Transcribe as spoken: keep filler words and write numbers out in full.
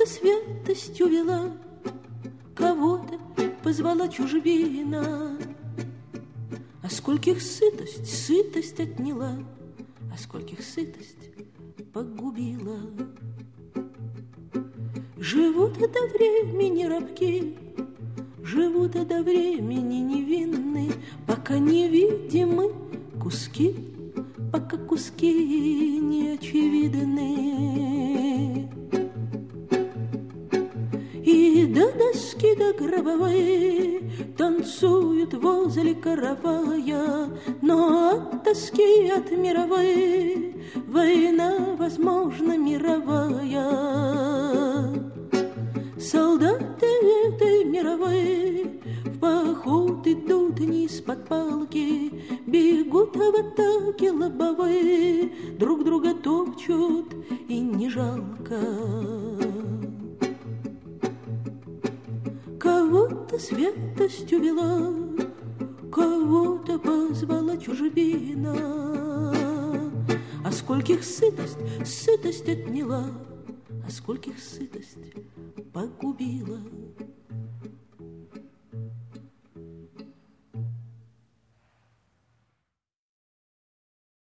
Кого-то святость увела, кого-то позвала чужбина. А скольких сытость, сытость отняла, а скольких сытость погубила. Живут до времени рабки, живут до времени невинны, пока невидимы куски, пока куски не очевидны. И до доски до гробовой танцуют возле каравая, но от тоски, от мировой война, возможно, мировая. Солдаты этой мировой в поход идут не из-под палки, бегут в атаке лобовые, друг друга топчут и не жалко. Кого-то святость увела, кого-то позвала чужбина. А скольких сытость, сытость отняла, а скольких сытость погубила.